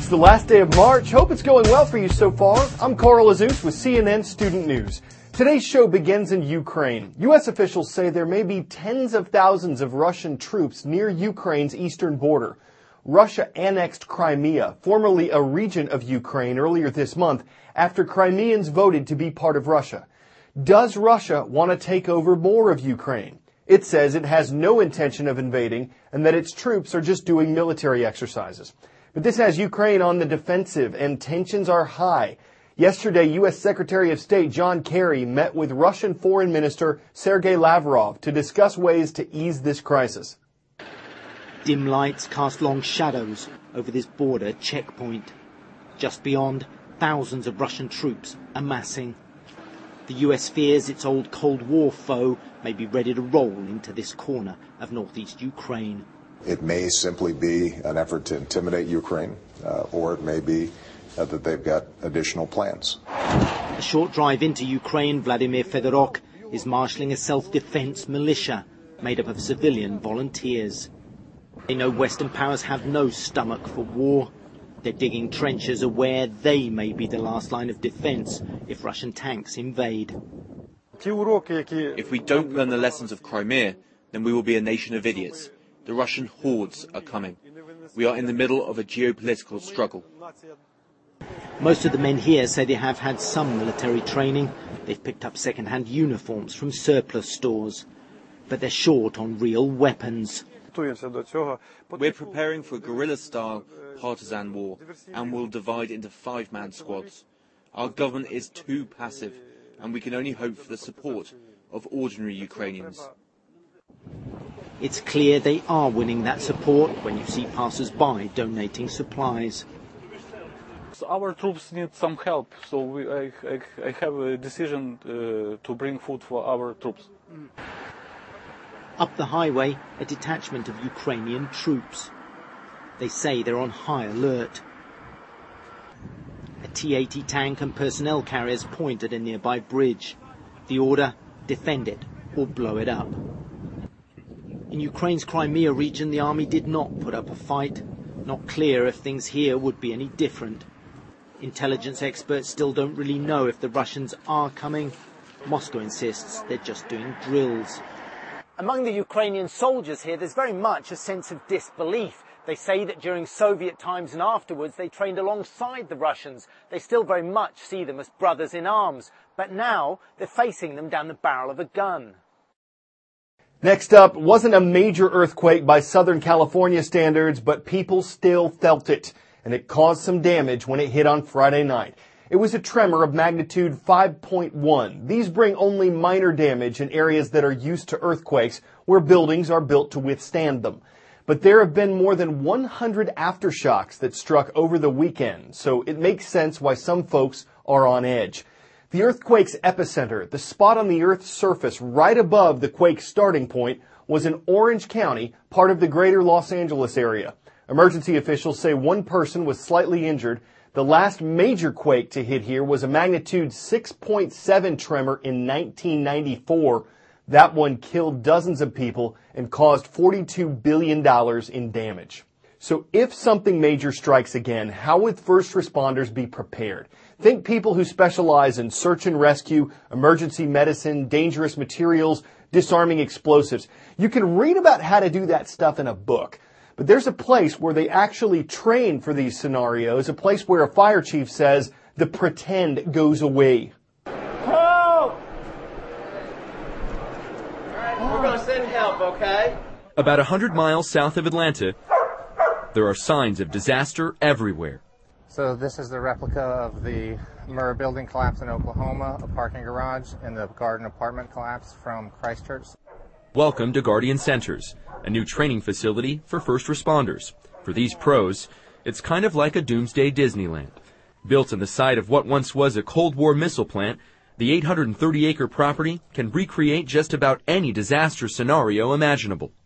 It's the last day of March. Hope it's going well for you so far. I'm Carl Azus with CNN Student News. Today's show begins in Ukraine. U.S. officials say there may be tens of thousands of Russian troops near Ukraine's eastern border. Russia annexed Crimea, formerly a region of Ukraine, earlier this month after Crimeans voted to be part of Russia. Does Russia want to take over more of Ukraine? It says it has no intention of invading and that its troops are just doing military exercises. But this has Ukraine on the defensive, and tensions are high. Yesterday, U.S. Secretary of State John Kerry met with Russian Foreign Minister Sergei Lavrov to discuss ways to ease this crisis. Dim lights cast long shadows over this border checkpoint. Just beyond, thousands of Russian troops amassing. The U.S. fears its old Cold War foe may be ready to roll into this corner of northeast Ukraine. It may simply be an effort to intimidate Ukraine, or it may be that they've got additional plans. A short drive into Ukraine, Vladimir Fedoruk is marshalling a self-defense militia made up of civilian volunteers. They know Western powers have no stomach for war. They're digging trenches aware they may be the last line of defense if Russian tanks invade. If we don't learn the lessons of Crimea, then we will be a nation of idiots. The Russian hordes are coming. We are in the middle of a geopolitical struggle. Most of the men here say they have had some military training. They've picked up second-hand uniforms from surplus stores. But they're short on real weapons. We're preparing for a guerrilla-style partisan war and will divide into 5-man squads. Our government is too passive, and we can only hope for the support of ordinary Ukrainians. It's clear they are winning that support when you see passers-by donating supplies. Our troops need some help, so I have a decision to bring food for our troops. Up the highway, a detachment of Ukrainian troops. They say they're on high alert. A T-80 tank and personnel carriers point at a nearby bridge. The order, defend it or blow it up. In Ukraine's Crimea region, the army did not put up a fight. Not clear if things here would be any different. Intelligence experts still don't really know if the Russians are coming. Moscow insists they're just doing drills. Among the Ukrainian soldiers here, there's very much a sense of disbelief. They say that during Soviet times and afterwards, they trained alongside the Russians. They still very much see them as brothers in arms. But now they're facing them down the barrel of a gun. Next up, wasn't a major earthquake by Southern California standards, but people still felt it, and it caused some damage when it hit on Friday night. It was a tremor of magnitude 5.1. These bring only minor damage in areas that are used to earthquakes, where buildings are built to withstand them. But there have been more than 100 aftershocks that struck over the weekend, so it makes sense why some folks are on edge. The earthquake's epicenter, the spot on the Earth's surface right above the quake's starting point, was in Orange County, part of the greater Los Angeles area. Emergency officials say one person was slightly injured. The last major quake to hit here was a magnitude 6.7 tremor in 1994. That one killed dozens of people and caused $42 billion in damage. So if something major strikes again, how would first responders be prepared? Think people who specialize in search and rescue, emergency medicine, dangerous materials, disarming explosives. You can read about how to do that stuff in a book. But there's a place where they actually train for these scenarios, a place where a fire chief says the pretend goes away. Help! We're going to send help, okay? About 100 miles south of Atlanta, there are signs of disaster everywhere. So this is the replica of the Murrah building collapse in Oklahoma, a parking garage, and the Garden apartment collapse from Christchurch. Welcome to Guardian Centers, a new training facility for first responders. For these pros, it's kind of like a doomsday Disneyland. Built on the site of what once was a Cold War missile plant, the 830-acre property can recreate just about any disaster scenario imaginable.